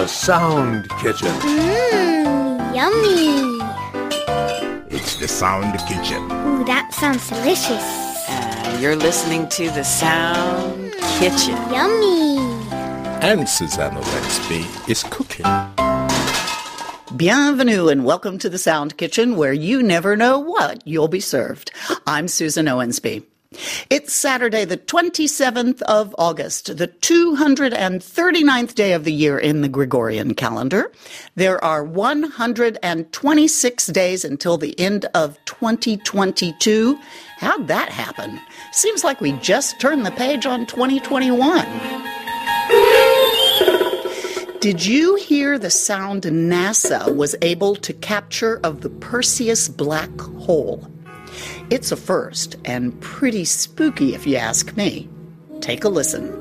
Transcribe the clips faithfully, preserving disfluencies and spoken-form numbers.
The Sound Kitchen. Mmm, yummy. It's The Sound Kitchen. Ooh, that sounds delicious. Uh, you're listening to The Sound mm, Kitchen. Yummy. And Susanna Wensby is cooking. Bienvenue and welcome to The Sound Kitchen, where you never know what you'll be served. I'm Susan Owensby. It's Saturday, the twenty-seventh of August, the two hundred thirty-ninth day of the year in the Gregorian calendar. There are one hundred twenty-six days until the end of twenty twenty-two. How'd that happen? Seems like we just turned the page on twenty twenty-one. Did you hear the sound NASA was able to capture of the Perseus black hole? It's a first, and pretty spooky if you ask me. Take a listen.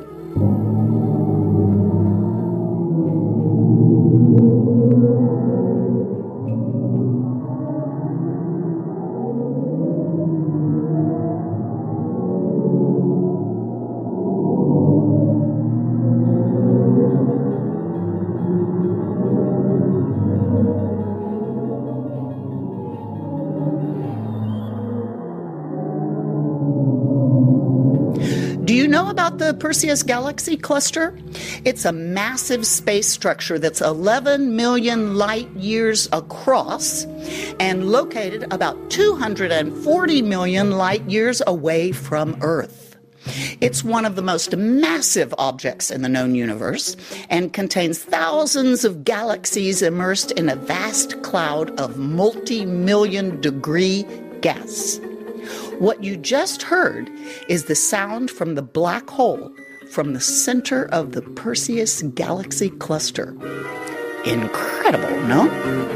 Do you know about the Perseus Galaxy Cluster? It's a massive space structure that's eleven million light years across and located about two hundred forty million light years away from Earth. It's one of the most massive objects in the known universe and contains thousands of galaxies immersed in a vast cloud of multi-million degree gas. What you just heard is the sound from the black hole from the center of the Perseus Galaxy Cluster. Incredible, no?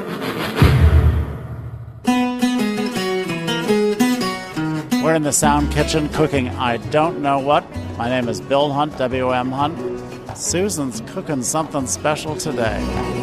We're in the Sound Kitchen cooking I don't know what. My name is Bill Hunt, W M Hunt. Susan's cooking something special today.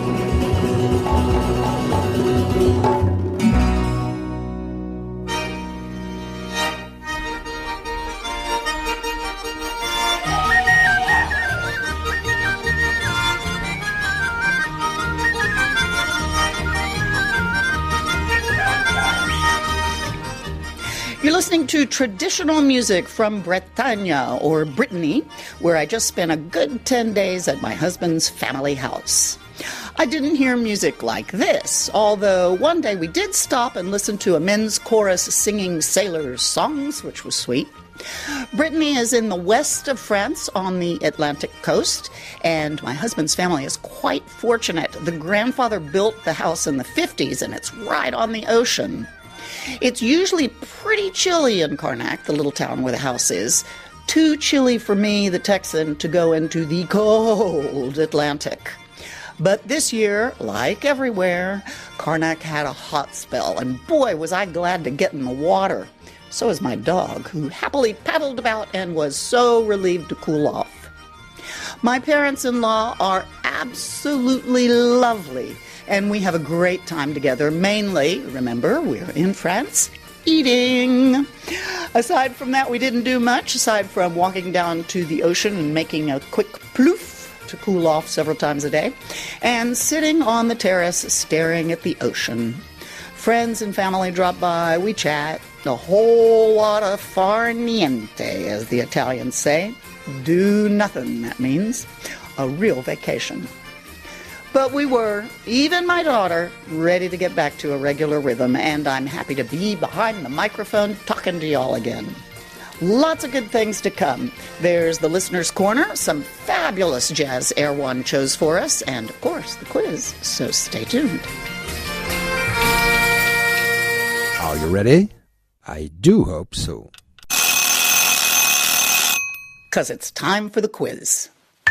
You're listening to traditional music from Bretagne, or Brittany, where I just spent a good ten days at my husband's family house. I didn't hear music like this, although one day we did stop and listen to a men's chorus singing sailors' songs, which was sweet. Brittany is in the west of France on the Atlantic coast, and my husband's family is quite fortunate. The grandfather built the house in the fifties, and it's right on the ocean. It's usually pretty chilly in Karnak, the little town where the house is. Too chilly for me, the Texan, to go into the cold Atlantic. But this year, like everywhere, Karnak had a hot spell, and boy, was I glad to get in the water. So was my dog, who happily paddled about and was so relieved to cool off. My parents-in-law are absolutely lovely, and we have a great time together. Mainly, remember, we're in France, eating. Aside from that, we didn't do much, aside from walking down to the ocean and making a quick ploof to cool off several times a day, and sitting on the terrace staring at the ocean. Friends and family drop by, we chat, a whole lot of far niente, as the Italians say. Do nothing, that means. A real vacation. But we were, even my daughter, ready to get back to a regular rhythm, and I'm happy to be behind the microphone talking to y'all again. Lots of good things to come. There's the Listener's Corner, some fabulous jazz Air One chose for us, and of course, the quiz, so stay tuned. Are you ready? I do hope so. 'Cause it's time for the quiz.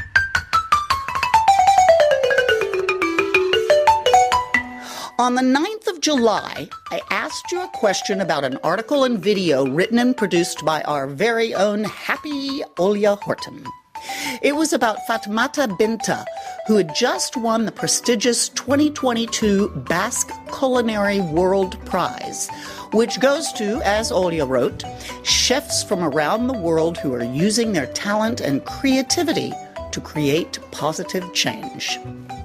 On the ninth of July, I asked you a question about an article and video written and produced by our very own Happy Olia Horton. It was about Fatmata Binta, who had just won the prestigious twenty twenty-two Basque Culinary World Prize, which goes to, as Olia wrote, chefs from around the world who are using their talent and creativity to create positive change.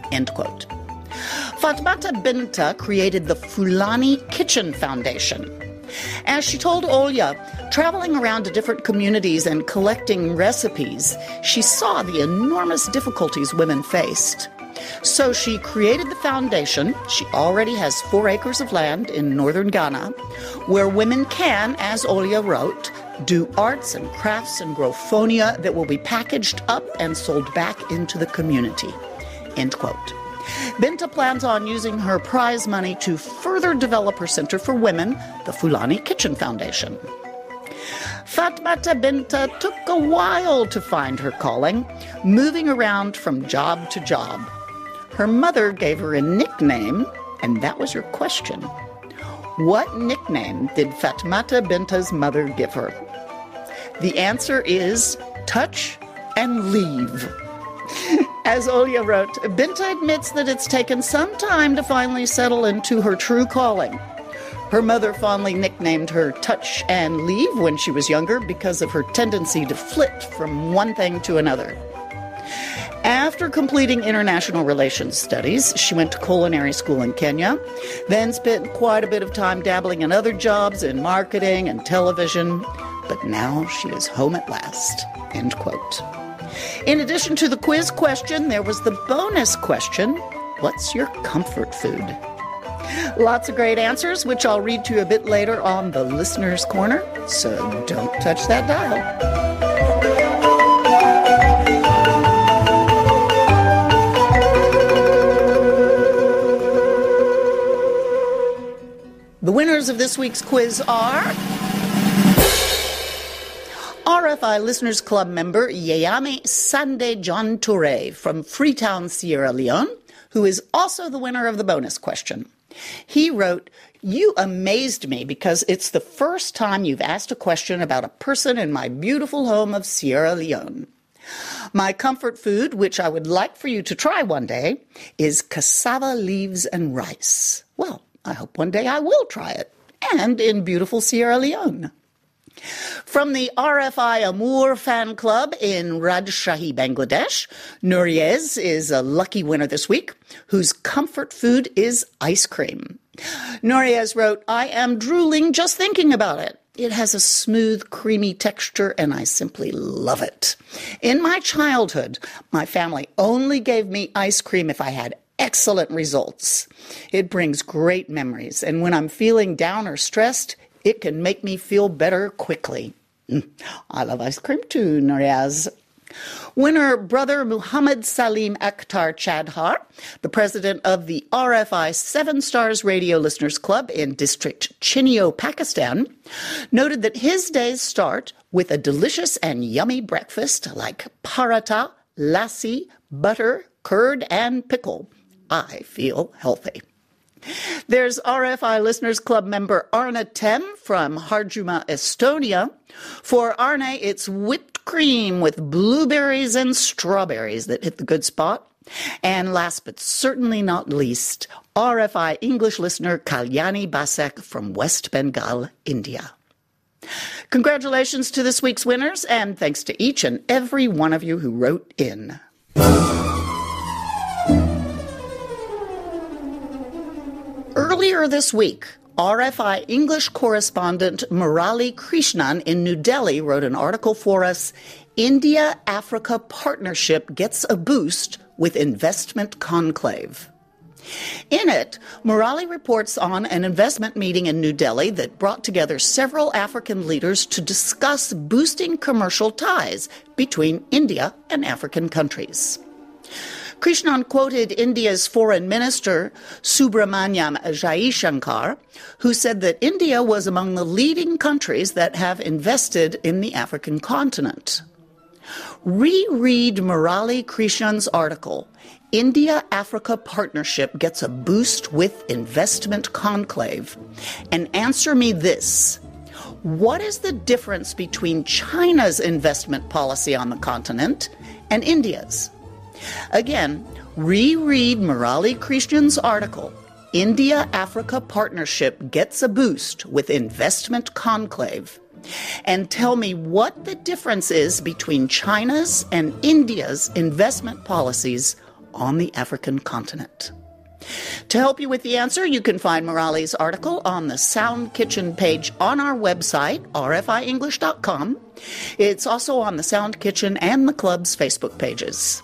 end quote. Fatmata Binta created the Fulani Kitchen Foundation. As she told Olya, traveling around to different communities and collecting recipes, she saw the enormous difficulties women faced. So she created the foundation. She already has four acres of land in northern Ghana, where women can, as Olya wrote, do arts and crafts and grow fonia that will be packaged up and sold back into the community, end quote. Binta plans on using her prize money to further develop her Center for Women, the Fulani Kitchen Foundation. Fatmata Binta took a while to find her calling, moving around from job to job. Her mother gave her a nickname, and that was your question. What nickname did Fatmata Binta's mother give her? The answer is touch and leave. As Olya wrote, Binta admits that it's taken some time to finally settle into her true calling. Her mother fondly nicknamed her Touch and Leave when she was younger because of her tendency to flit from one thing to another. After completing international relations studies, she went to culinary school in Kenya, then spent quite a bit of time dabbling in other jobs in marketing and television, but now she is home at last, end quote. In addition to the quiz question, there was the bonus question, what's your comfort food? Lots of great answers, which I'll read to you a bit later on the Listener's Corner, so don't touch that dial. The winners of this week's quiz are R F I Listeners Club member Yeyami Sande John Toure from Freetown, Sierra Leone, who is also the winner of the bonus question. He wrote, "You amazed me because it's the first time you've asked a question about a person in my beautiful home of Sierra Leone. My comfort food, which I would like for you to try one day, is cassava leaves and rice. Well, I hope one day I will try it, and in beautiful Sierra Leone." From the R F I Amour fan club in Rajshahi, Bangladesh, Nuriez is a lucky winner this week, whose comfort food is ice cream. Nuriez wrote, "I am drooling just thinking about it. It has a smooth, creamy texture, and I simply love it. In my childhood, my family only gave me ice cream if I had excellent results. It brings great memories, and when I'm feeling down or stressed, it can make me feel better quickly." I love ice cream too, Nuriaz. Winner brother Muhammad Salim Akhtar Chadhar, the president of the R F I Seven Stars Radio Listeners Club in District Chinio, Pakistan, noted that his days start with a delicious and yummy breakfast like paratha, lassi, butter, curd, and pickle. I feel healthy. There's R F I Listeners Club member Arne Tem from Harjuma, Estonia. For Arne, it's whipped cream with blueberries and strawberries that hit the good spot. And last but certainly not least, R F I English listener Kalyani Basek from West Bengal, India. Congratulations to this week's winners, and thanks to each and every one of you who wrote in. Earlier this week, R F I English correspondent Murali Krishnan in New Delhi wrote an article for us, India-Africa Partnership Gets a Boost with Investment Conclave. In it, Murali reports on an investment meeting in New Delhi that brought together several African leaders to discuss boosting commercial ties between India and African countries. Krishnan quoted India's foreign minister, Subramanyam Jaishankar, who said that India was among the leading countries that have invested in the African continent. Reread Murali Krishnan's article, India-Africa Partnership Gets a Boost with Investment Conclave, and answer me this. What is the difference between China's investment policy on the continent and India's? Again, reread Murali Krishnan's article, India-Africa Partnership Gets a Boost with Investment Conclave, and tell me what the difference is between China's and India's investment policies on the African continent? To help you with the answer, you can find Murali's article on the Sound Kitchen page on our website, r f i english dot com. It's also on the Sound Kitchen and the club's Facebook pages.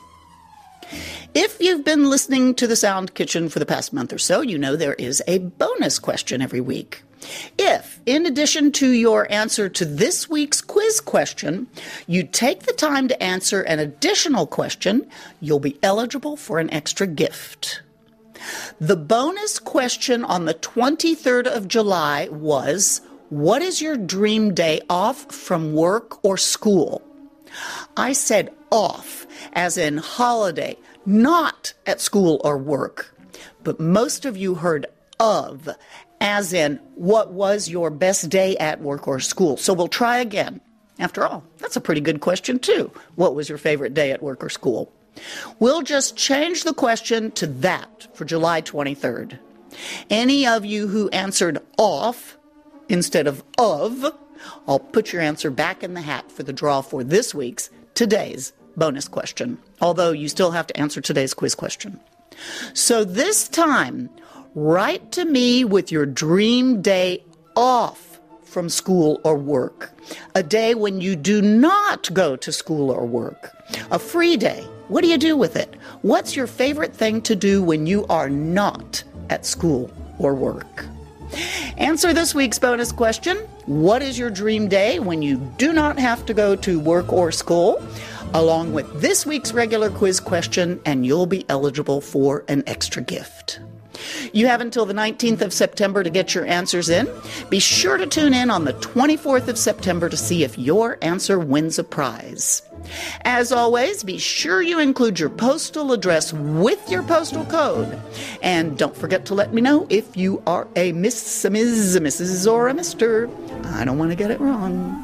If you've been listening to the Sound Kitchen for the past month or so, you know there is a bonus question every week. If, in addition to your answer to this week's quiz question, you take the time to answer an additional question, you'll be eligible for an extra gift. The bonus question on the twenty-third of July was, what is your dream day off from work or school? I said off, as in holiday, not at school or work. But most of you heard of, as in what was your best day at work or school. So we'll try again. After all, that's a pretty good question too. What was your favorite day at work or school? We'll just change the question to that for July twenty-third. Any of you who answered off instead of of, I'll put your answer back in the hat for the draw for this week's, today's bonus question, although you still have to answer today's quiz question. So this time, write to me with your dream day off from school or work, a day when you do not go to school or work, a free day. What do you do with it? What's your favorite thing to do when you are not at school or work? Answer this week's bonus question. What is your dream day when you do not have to go to work or school? Along with this week's regular quiz question, and you'll be eligible for an extra gift. You have until the nineteenth of September to get your answers in. Be sure to tune in on the twenty-fourth of September to see if your answer wins a prize. As always, be sure you include your postal address with your postal code. And don't forget to let me know if you are a Miss, a Miz, a Missus or a Mister I don't want to get it wrong.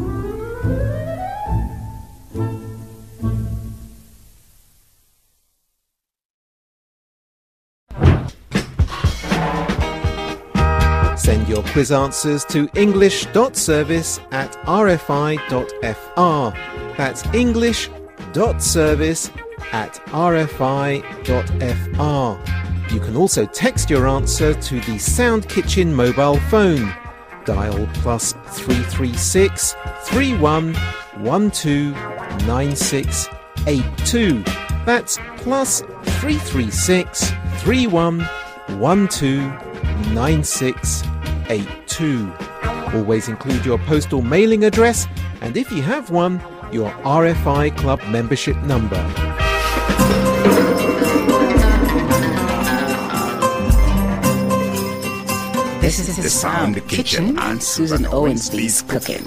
Send your quiz answers to english.service at r f i dot f r. That's english.service at r f i dot f r. You can also text your answer to the Sound Kitchen mobile phone. Dial plus three three six, three one one two, nine six eight two. That's plus three three six, three one one two, nine six eight two. Always include your postal mailing address, and if you have one, your R F I Club membership number. This is the Sound Kitchen and Susan Owensby's cooking.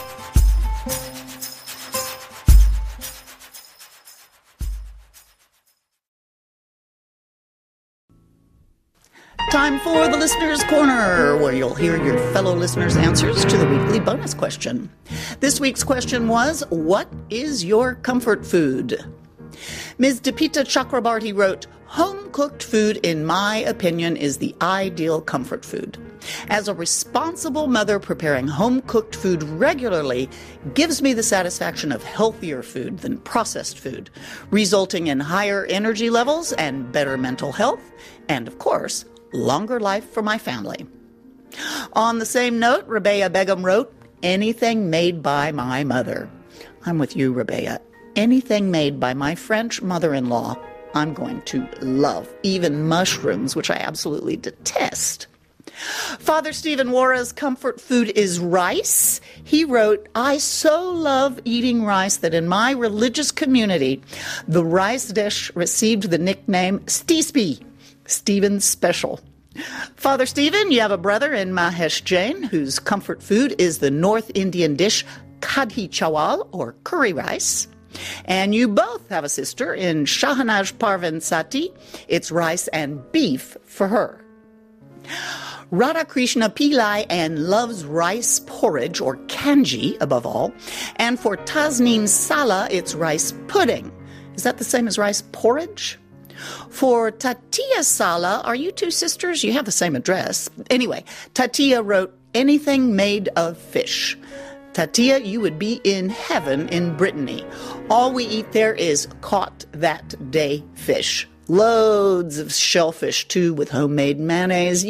Time for the Listener's Corner, where you'll hear your fellow listeners' answers to the weekly bonus question. This week's question was, what is your comfort food? Miz Deepita Chakrabarty wrote, home-cooked food, in my opinion, is the ideal comfort food. As a responsible mother, preparing home-cooked food regularly gives me the satisfaction of healthier food than processed food, resulting in higher energy levels and better mental health, and, of course, longer life for my family. On the same note, Rabea Begum wrote, anything made by my mother. I'm with you, Rabea. Anything made by my French mother-in-law, I'm going to love. Even mushrooms, which I absolutely detest. Father Stephen Wara's comfort food is rice. He wrote, I so love eating rice that in my religious community, the rice dish received the nickname Steesby, Stephen's Special. Father Stephen, you have a brother in Mahesh Jain, whose comfort food is the North Indian dish Kadhi Chawal, or curry rice. And you both have a sister in Shahnaz Parvin Sati. It's rice and beef for her. Radha Krishna Pillai and loves rice porridge, or kanji, above all. And for Tasneem Sala, it's rice pudding. Is that the same as rice porridge? For Tatia Sala, are you two sisters? You have the same address. Anyway, Tatia wrote, anything made of fish. Tatia, you would be in heaven in Brittany. All we eat there is caught that day fish. Loads of shellfish, too, with homemade mayonnaise.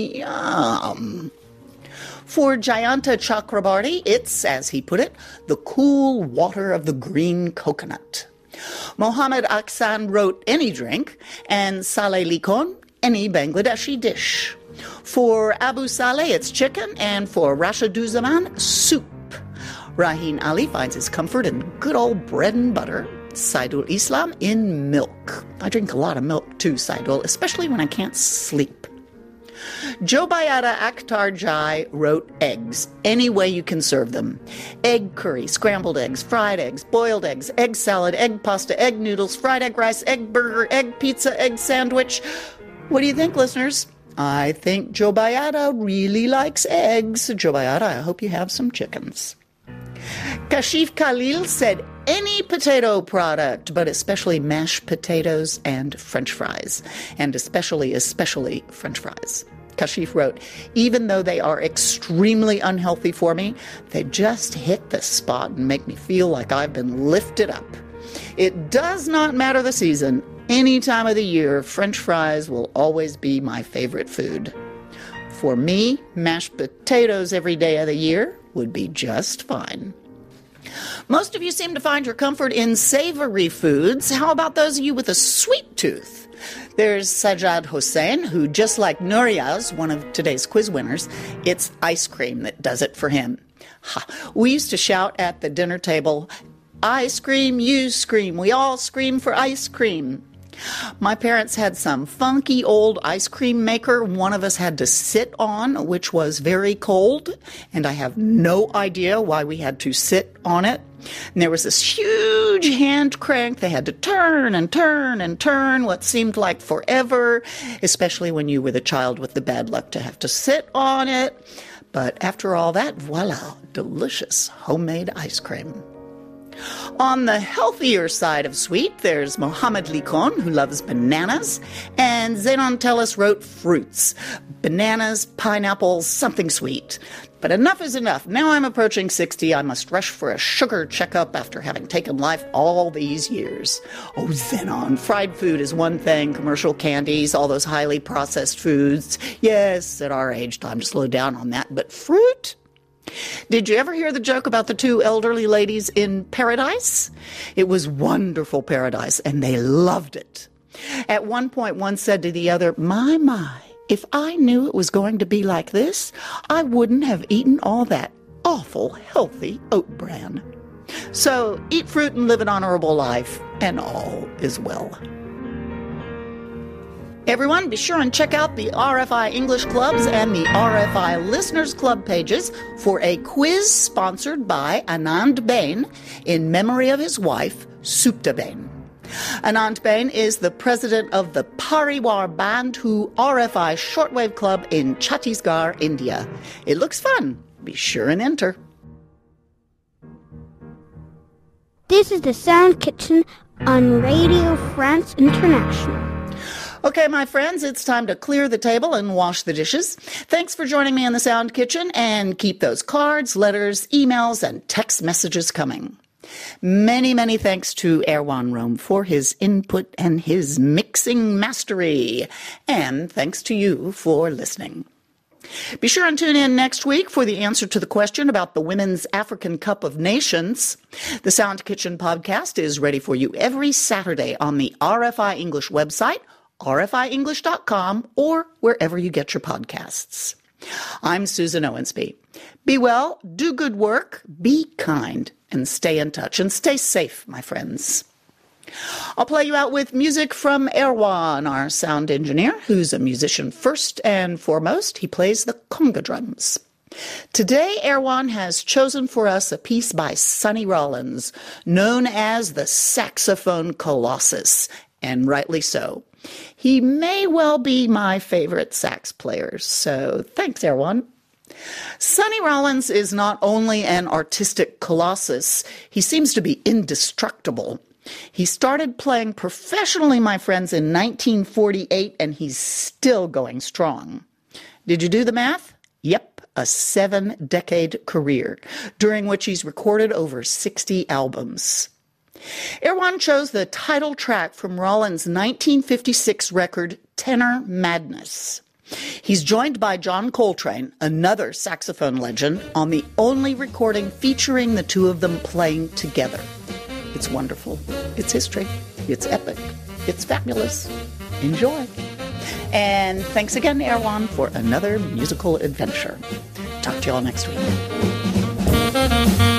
Yum! For Jayanta Chakrabarti, it's, as he put it, the cool water of the green coconut. Mohammed Aksan wrote any drink, and Saleh Likon, any Bangladeshi dish. For Abu Saleh, it's chicken, and for Rashiduzzaman, soup. Raheen Ali finds his comfort in good old bread and butter. Saidul Islam in milk. I drink a lot of milk too, Saidul, especially when I can't sleep. Jobayada Akhtar Jai wrote eggs, any way you can serve them. Egg curry, scrambled eggs, fried eggs, boiled eggs, egg salad, egg pasta, egg noodles, fried egg rice, egg burger, egg pizza, egg sandwich. What do you think, listeners? I think Jobayada really likes eggs. Jobayada, I hope you have some chickens. Kashif Khalil said any potato product, but especially mashed potatoes and French fries, and especially, especially French fries. Kashif wrote, even though they are extremely unhealthy for me, they just hit the spot and make me feel like I've been lifted up. It does not matter the season. Any time of the year, French fries will always be my favorite food. For me, mashed potatoes every day of the year would be just fine. Most of you seem to find your comfort in savory foods. How about those of you with a sweet tooth? There's Sajjad Hossein, who, just like Nuriaz, one of today's quiz winners, it's ice cream that does it for him. Ha. We used to shout at the dinner table, I scream, you scream, we all scream for ice cream. My parents had some funky old ice cream maker one of us had to sit on, which was very cold, and I have no idea why we had to sit on it. And there was this huge hand crank they had to turn and turn and turn what seemed like forever, especially when you were the child with the bad luck to have to sit on it. But after all that, voila, delicious homemade ice cream. On the healthier side of sweet, there's Mohammed Likon, who loves bananas, and Zenon Tellis wrote fruits. Bananas, pineapples, something sweet. But enough is enough. Now I'm approaching sixty. I must rush for a sugar checkup after having taken life all these years. Oh, Zenon, fried food is one thing, commercial candies, all those highly processed foods. Yes, at our age, time to slow down on that. But fruit? Did you ever hear the joke about the two elderly ladies in paradise? It was wonderful paradise, and they loved it. At one point, one said to the other, my, my, if I knew it was going to be like this, I wouldn't have eaten all that awful healthy oat bran. So eat fruit and live an honorable life, and all is well. Everyone, be sure and check out the R F I English Clubs and the R F I Listeners Club pages for a quiz sponsored by Anand Bain in memory of his wife, Supta Bain. Anand Bain is the president of the Pariwar Bandhu R F I Shortwave Club in Chhattisgarh, India. It looks fun. Be sure and enter. This is the Sound Kitchen on Radio France International. Okay, my friends, it's time to clear the table and wash the dishes. Thanks for joining me in the Sound Kitchen, and keep those cards, letters, emails, and text messages coming. Many, many thanks to Erwan Rome for his input and his mixing mastery. And thanks to you for listening. Be sure and tune in next week for the answer to the question about the Women's African Cup of Nations. The Sound Kitchen podcast is ready for you every Saturday on the R F I English website, R F I English dot com, or wherever you get your podcasts. I'm Susan Owensby. Be well, do good work, be kind, and stay in touch. And stay safe, my friends. I'll play you out with music from Erwan, our sound engineer, who's a musician first and foremost. He plays the conga drums. Today, Erwan has chosen for us a piece by Sonny Rollins, known as the Saxophone Colossus, and rightly so. He may well be my favorite sax player, so thanks, Erwan. Sonny Rollins is not only an artistic colossus, he seems to be indestructible. He started playing professionally, my friends, in nineteen forty-eight, and he's still going strong. Did you do the math? Yep, a seven-decade career, during which he's recorded over sixty albums. Erwan chose the title track from Rollins' nineteen fifty-six record, Tenor Madness. He's joined by John Coltrane, another saxophone legend, on the only recording featuring the two of them playing together. It's wonderful. It's history. It's epic. It's fabulous. Enjoy. And thanks again, Erwan, for another musical adventure. Talk to you all next week.